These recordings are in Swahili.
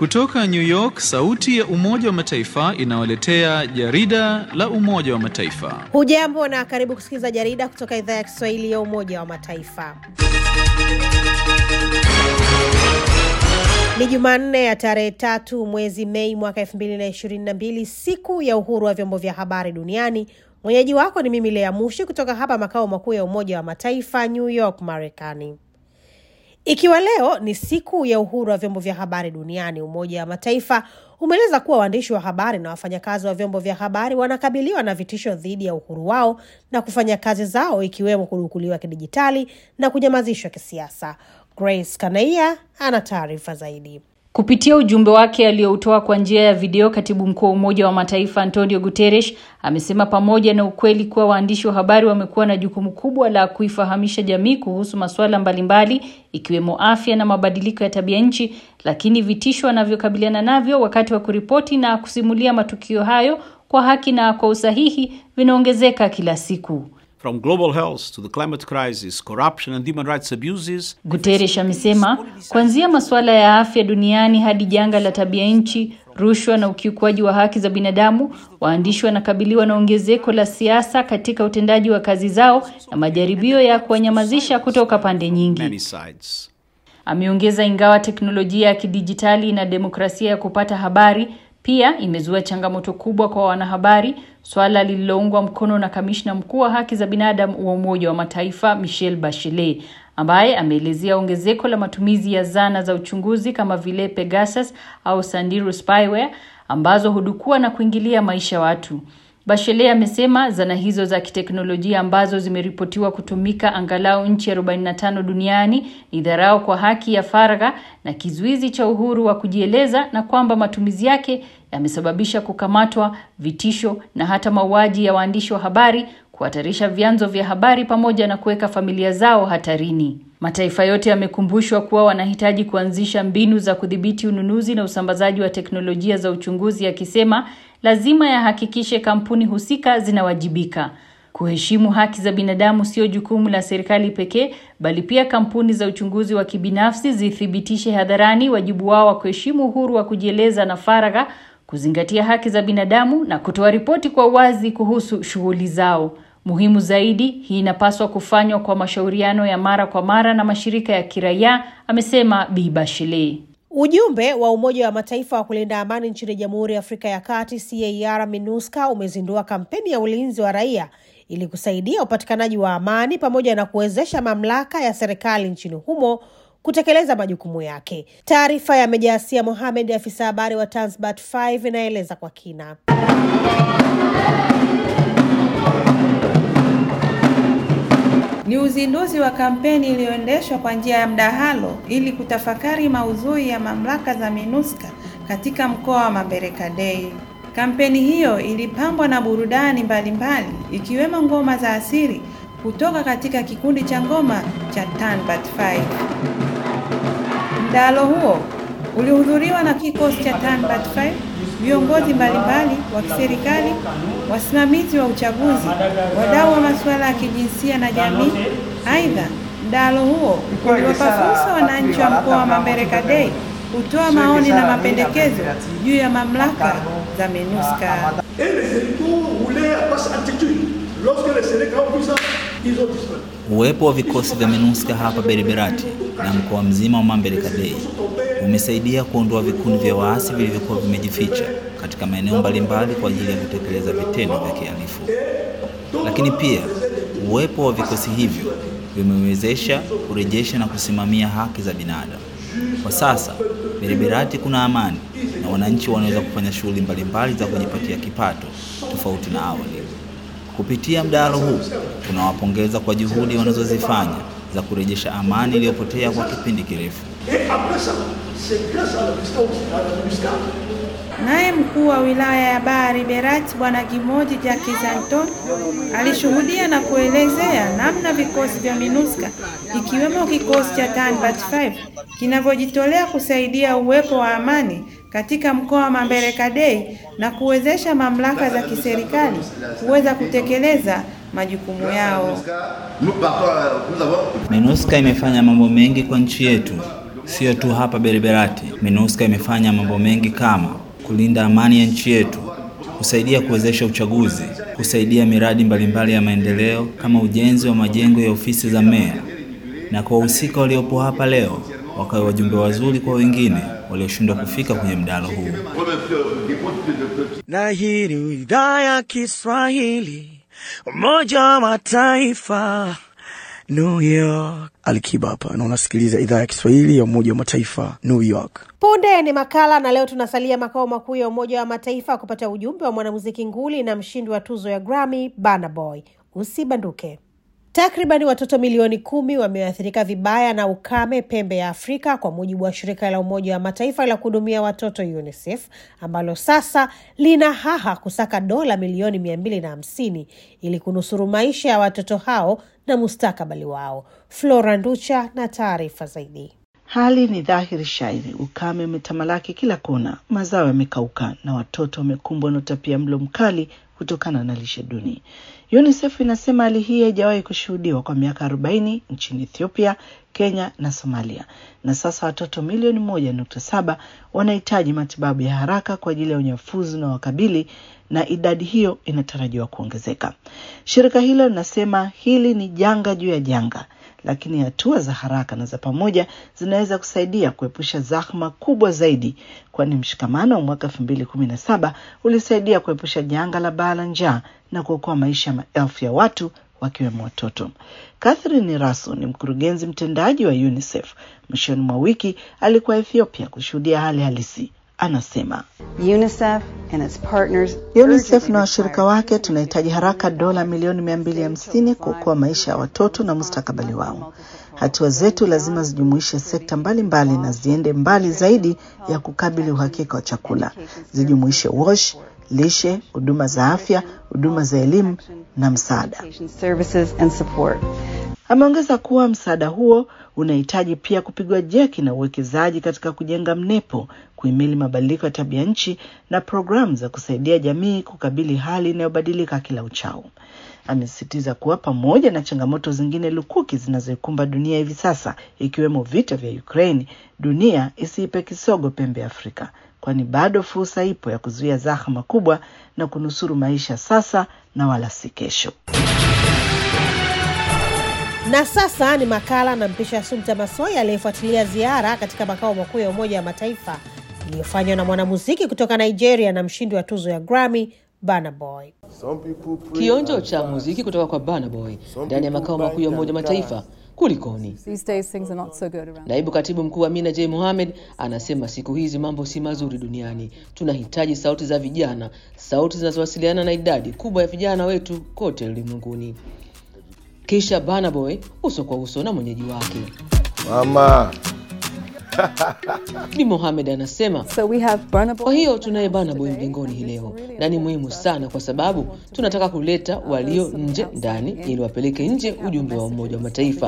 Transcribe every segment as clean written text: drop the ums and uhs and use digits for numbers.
Kutoka New York, sauti ya Umoja wa Mataifa inawaletea jarida la Umoja wa Mataifa. Hujambo na karibu kusikiliza jarida kutoka idhaa ya Kiswahili ya Umoja wa Mataifa. Ni Jumanne ya tarehe 3 mwezi Mei mwaka 2022, siku ya uhuru wa vyombo vya habari duniani. Mwenyeji wako ni mimi Lea Mushi kutoka hapa makao makuu ya Umoja wa Mataifa, New York, Marekani. Ikiwa leo ni siku ya uhuru wa vyombo vya habari duniani, Umoja wa Mataifa umeeleza kuwa waandishi wa habari na wafanyakazi wa vyombo vya habari wanakabiliwa na vitisho dhidi ya uhuru wao na kufanya kazi zao, ikiwemo kudukuliwa kidijitali na kunyamazishwa kisiasa. Grace Kanaia ana taarifa zaidi. Kupitia ujumbe wake aliyoutoa kwa njia ya video, Katibu Mkuu wa Umoja wa Mataifa Antonio Guterres amesema pamoja na ukweli kuwa waandishi wa habari wamekuwa na jukumu kubwa la kuifahamisha jamii kuhusu masuala mbalimbali ikiwemo afya na mabadiliko ya tabia nchi, lakini vitisho wanavyokabiliana navyo wakati wa kuripoti na kusimulia matukio hayo kwa haki na kwa usahihi vinaongezeka kila siku. From global health to the climate crisis, corruption and human rights abuses. Guterres amesema kuanzia masuala ya afya duniani hadi janga la tabia nchi, rushwa na ukiukwaji wa haki za binadamu, waandishi wanakabiliwa na ongezeko la siasa katika utendaji wa kazi zao na majaribio ya kuwanyamazisha kutoka pande nyingi. Ameongeza ingawa teknolojia ya kidijitali na demokrasia ya kupata habari pia imezua changamoto kubwa kwa wanahabari, swala lililoungwa mkono na kamishna mkuu wa haki za binadamu wa Umoja wa Mataifa Michelle Bachelet, ambaye ameelezea ongezeko la matumizi ya zana za uchunguzi kama vile Pegasus au Sandiru spyware ambazo hudukua na kuingilia maisha watu. Bachelet amesema zana hizo za kiteknolojia ambazo zimeripotiwa kutumika angalau nchi 45 duniani ni dharau kwa haki ya faragha na kizuizi cha uhuru wa kujieleza, na kwamba matumizi yake yamesababisha kukamatwa, vitisho na hata mauaji ya waandishi wa habari, kuhatarisha vyanzo vya habari pamoja na kuweka familia zao hatarini. Mataifa yote yamekumbushwa kuwa wanahitaji kuanzisha mbinu za kudhibiti ununuzi na usambazaji wa teknolojia za uchunguzi, akisema lazima yahakikishe kampuni husika zinawajibika. Kuheshimu haki za binadamu sio jukumu la serikali pekee, bali pia kampuni za uchunguzi wa kibinafsi zithibitishe hadharani wajibu wao wa kuheshimu uhuru wa kujieleza na faragha, kuzingatia haki za binadamu na kutoa ripoti kwa wazi kuhusu shughuli zao. Muhimu zaidi, hii inapaswa kufanywa kwa mashauriano ya mara kwa mara na mashirika ya kiraia, amesema Bi Bachelet. Ujumbe wa Umoja wa Mataifa wa kulinda amani nchini Jamhuri ya Afrika ya Kati CAR MINUSCA umezindua kampeni ya ulinzi wa raia ili kusaidia upatikanaji wa amani pamoja na kuwezesha mamlaka ya serikali nchini humo kutekeleza majukumu yake. Taarifa ya Mejasia Mohamed, afisa habari wa Tanzbat 5, inaeleza kwa kina. Ni uzinduzi wa kampeni iliyoendeshwa kwa njia ya mdahalo ili kutafakari maudhui ya mamlaka za MINUSCA katika mkoa wa Maberekadei. Kampeni hiyo ilipambwa na burudani mbalimbali ikiwemo ngoma za asili kutoka katika kikundi cha ngoma cha Tanzbat 5. Mdahalo huo ulihudhuriwa na kikosi cha Tanzbat 5, viongozi mbalimbali wa kiserikali, wasimamizi wa uchaguzi, wadau wa masuala ya kijinsia na jamii. Aidha, mdahalo huo uliwapa fursa wananchi wa mkoa wa Maberekadei kutoa maoni na mapendekezo juu ya mamlaka za MINUSCA. Uwepo wa vikosi vya MINUSCA hapa Beriberati na mkoa mzima wa Maberekadei umesaidia kuondoa vikundi vya waasi vilivyokuwa vimejificha katika maeneo mbalimbali kwa ajili ya kutekeleza vitendo vya kihalifu. Lakini pia uwepo wa vikosi hivyo vimewezesha kurejesha na kusimamia haki za binadamu. Kwa sasa Beriberati kuna amani na wananchi wanaweza kufanya shughuli mbalimbali za kujipatia kipato tofauti na awali. Kupitia mdahalo huu tunawapongeza kwa juhudi wanazozifanya za kurejesha amani iliyopotea kwa kipindi kirefu. Naye mkuu wa wilaya ya Bariberati Bwana Gimoji Jacques Anton alishuhudia na kuelezea namna vikosi vya MINUSCA ikiwemo kikosi cha Tanzbat 5 kinavyojitolea kusaidia uwepo wa amani katika mkoa wa Maberekadei na kuwezesha mamlaka za kiserikali kuweza kutekeleza majukumu yao. MINUSCA imefanya mambo mengi kwa nchi yetu Sio tu hapa Beriberati, MINUSCA imefanya mambo mengi kama kulinda amani ya nchi yetu, kusaidia kuwezesha uchaguzi, kusaidia miradi mbalimbali ya maendeleo kama ujenzi wa majengo ya ofisi za meya, na kwa wahusika waliopo hapa leo wakawe wajumbe wazuri kwa wengine walioshindwa kufika kwenye mdahalo huu. Na hii ni idhaa ya Kiswahili, Umoja wa Mataifa, New York. Alikiba hapa na unasikiliza idhaa ya Kiswahili ya Umoja wa Mataifa, New York. Punde ni makala, na leo tunasalia makao makuu ya Umoja wa Mataifa kupata ujumbe wa mwanamuziki nguli na mshindi wa tuzo ya Grammy, Burna Boy. Usibanduke. Takribani watoto milioni 10 wameathirika vibaya na ukame pembe ya Afrika, kwa mujibu wa shirika la Umoja wa Mataifa la kuhudumia watoto UNICEF, ambalo sasa lina haha kusaka dola milioni 250 ili kunusuru maisha ya watoto hao na mustakabali wao. Flora Nducha na taarifa zaidi. Hali ni dhahiri shairi, ukame umetamalaki kila kona, mazao yamekauka na watoto wamekumbwa na utapiamlo mkali kutokana na lishe duni. UNICEF inasema hali hii haijawahi kushuhudiwa kwa miaka 40 nchini Ethiopia, Kenya na Somalia. Na sasa watoto milioni 1.7 wanahitaji matibabu ya haraka kwa ajili ya unyafuzi na wakabili, na idadi hiyo inatarajiwa kuongezeka. Shirika hilo linasema hili ni janga juu ya janga, lakini hatua za haraka na za pamoja zinaweza kusaidia kuepusha zahma kubwa zaidi, kwani mshikamano wa mwaka 2017 ulisaidia kuepusha janga la baa la njaa na kuokoa maisha ya maelfu ya watu wakiwemo watoto. Catherine Raso ni mkurugenzi mtendaji wa UNICEF. Mwishoni mwa wiki alikuwa Ethiopia kushuhudia hali halisi. Anasema UNICEF na washirika wake tunahitaji haraka dola milioni 250 kuokoa maisha ya watoto na mustakabali wao. Hatua zetu lazima zijumuishe sekta mbalimbali na ziende mbali zaidi ya kukabili uhakika wa chakula. Zijumuishe wash, lishe, huduma za afya, huduma za elimu na msaada. Ameongeza kuwa msaada huo unahitaji pia kupigwa jeki na uwekezaji katika kujenga mnepo, kuhimili mabadiliko ya tabia nchi na programu za kusaidia jamii kukabili hali inayobadilika kila uchao. Amesisitiza kuwa pamoja na changamoto zingine lukuki zinazoikumba dunia hivi sasa, ikiwemo vita vya Ukraine, dunia isiipe kisogo pembe ya Afrika, kwani bado fursa ipo ya kuzuia zahma kubwa na kunusuru maisha sasa na wala si kesho. Na sasa ni makala na mpisha Sumta Masoi aliyefuatilia ziara katika makao makuu ya Umoja wa Mataifa iliyofanywa na mwanamuziki kutoka Nigeria na mshindi wa tuzo ya Grammy, Burna Boy. Kionjo cha muziki kutoka kwa Burna Boy ndani ya makao makuu ya Umoja wa Mataifa. Kulikoni? Naibu katibu mkuu Amina J. Mohamed anasema siku hizi mambo si mazuri duniani. Tunahitaji sauti za vijana, sauti zinazowasiliana na idadi kubwa ya vijana wetu kote ulimwenguni. Kisha Burna Boy uso kwa uso na mwenyeji wake. Mama. Bi Mohamed anasema, kwa hiyo tunaye Burna Boy mlingoni hii leo, na ni muhimu sana kwa sababu tunataka kuleta walio nje ndani ili wapeleke nje ujumbe wa Umoja wa Mataifa.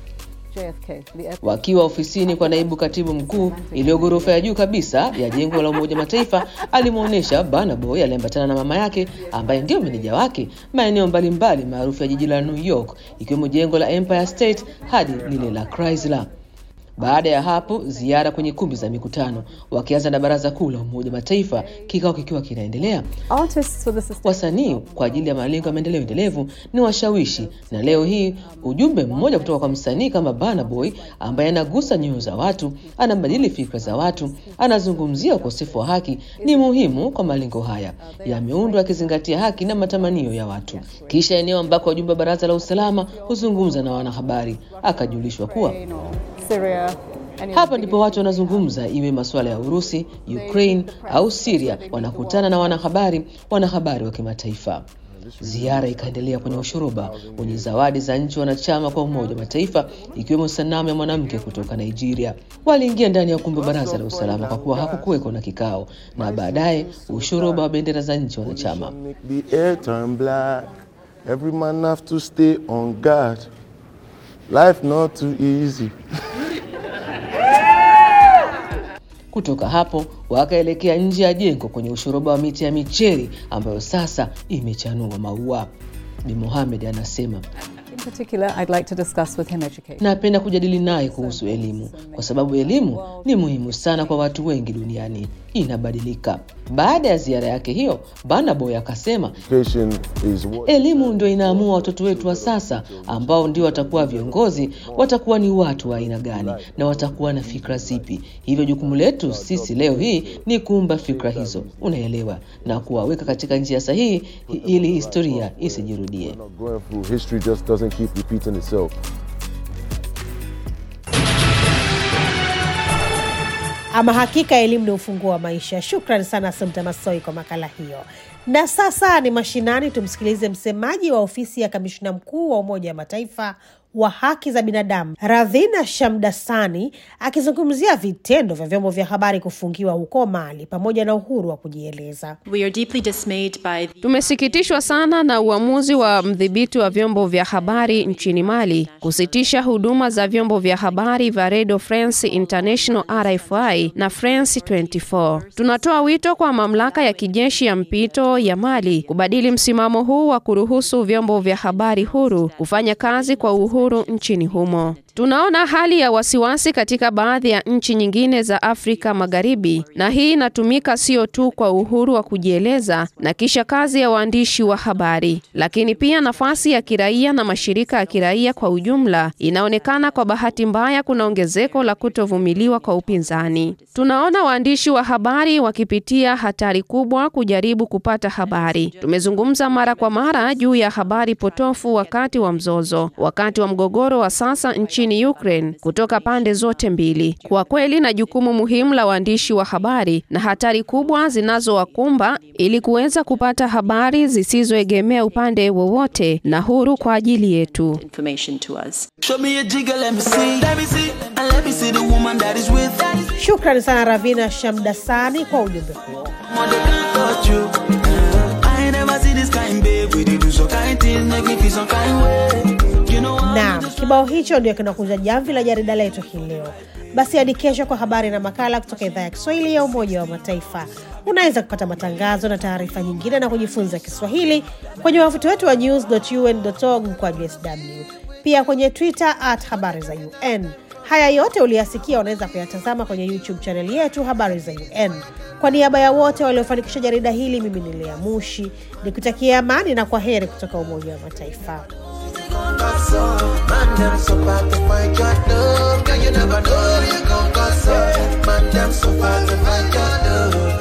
Wakiwa ofisini kwa naibu katibu mkuu iliyo ghorofa ya juu kabisa ya jengo la Umoja wa Mataifa, alimuonesha Burna Boy aliambatana na mama yake ambaye ndio meneja wake maeneo mbalimbali maarufu ya jiji la New York, ikiwemo jengo la Empire State hadi lile la Chrysler. Baada ya hapo ziara kwenye kumbi za mikutano, wakianza na baraza kuu la Umoja wa Mataifa, kikao kikiwa kinaendelea. Wasanii kwa ajili ya malengo ya maendeleo endelevu ni washawishi, na leo hii ujumbe mmoja kutoka kwa msanii kama Burna Boy ambaye anagusa nyoyo za watu, anabadili fikra za watu, anazungumzia ukosefu wa haki ni muhimu kwa malengo haya. Yameundwa akizingatia haki na matamanio ya watu. Kisha eneo ambako wajumbe wa Baraza la Usalama huzungumza na wanahabari, akajulishwa kuwa hapa ndipo watu wanazungumza, iwe masuala ya Urusi, Ukraine au Syria, wanakutana na wanahabari wa kimataifa. Ziara ikaendelea kwenye ushoroba wenye zawadi za nchi wanachama kwa Umoja wa Mataifa, ikiwemo sanamu ya mwanamke kutoka Nigeria. Waliingia ndani ya ukumbi wa Baraza la Usalama kwa kuwa hakukuweko na kikao, na baadaye ushoroba wa bendera za nchi wanachama. Every man have to stay on guard. Life not too easy. Kutoka hapo wakaelekea nje ya jengo kwenye ushoroba wa miti ya micheri ambayo sasa imechanua maua. Bi Mohamed anasema, particular, I'd like to discuss with him education. Napenda kujadili naye kuhusu elimu kwa sababu elimu ni muhimu sana kwa watu wengi duniani. Inabadilika. Baada ya ziara yake hiyo, Burna Boy akasema elimu ndio inaamua watoto wetu wa sasa ambao ndio watakuwa viongozi, watakuwa ni watu wa aina gani na watakuwa na fikra zipi. Hivyo jukumu letu sisi leo hii ni kuumba fikra hizo, unaelewa, na kuwaweka katika njia sahihi ili historia isijirudie. History just doesn't keep repeating itself. Ama hakika elimu ni ufunguo wa maisha. Shukrani sana Assumpta Massoi kwa makala hiyo. Na sasa ni mashinani, tumsikilize msemaji wa ofisi ya kamishna mkuu wa Umoja wa Mataifa wa haki za binadamu Ravina Shamdasani akizungumzia vitendo vya vyombo vya habari kufungiwa huko Mali pamoja na uhuru wa kujieleza. Tumesikitishwa sana na uamuzi wa mdhibiti wa vyombo vya habari nchini Mali kusitisha huduma za vyombo vya habari vya Radio France International RFI na France 24. Tunatoa wito kwa mamlaka ya kijeshi ya mpito ya Mali kubadili msimamo huu wa kuruhusu vyombo vya habari huru kufanya kazi kwa uhuru nchini humo. Tunaona hali ya wasiwasi katika baadhi ya nchi nyingine za Afrika Magharibi, na hii inatumika sio tu kwa uhuru wa kujieleza na kisha kazi ya waandishi wa habari, lakini pia nafasi ya kiraia na mashirika ya kiraia kwa ujumla. Inaonekana kwa bahati mbaya kuna ongezeko la kutovumiliwa kwa upinzani. Tunaona waandishi wa habari wakipitia hatari kubwa kujaribu kupata habari. Tumezungumza mara kwa mara juu ya habari potofu wakati wa mzozo, wakati wa mgogoro wa sasa nchini Ukraine kutoka pande zote mbili. Kwa kweli na jukumu muhimu la waandishi wa habari na hatari kubwa zinazowakumba ili kuweza kupata habari zisizoegemea upande wowote na huru kwa ajili yetu. Shukrani sana Ravina Shamdasani kwa ujumbe huo. Naam, kibao hicho ndio kinakunja jamvi la jarida letu hii leo. Basi hadi kesho kwa habari na makala kutoka idhaa ya Kiswahili ya Umoja wa Mataifa. Unaweza kupata matangazo na taarifa nyingine na kujifunza Kiswahili kwenye wavuti wetu wa news.un.org/sw. Pia kwenye Twitter @habarizaun. Haya yote uliyasikia unaweza kuyatazama kwenye YouTube channel yetu Habari za UN. Kwa niaba ya wote waliofanikisha jarida hili, mimi ni Lea Mushi, nikutakia amani na kwaheri kutoka Umoja wa Mataifa. Man, them so bad to find your love. Girl, you never know you gon' go so. Man, them so bad to find your love.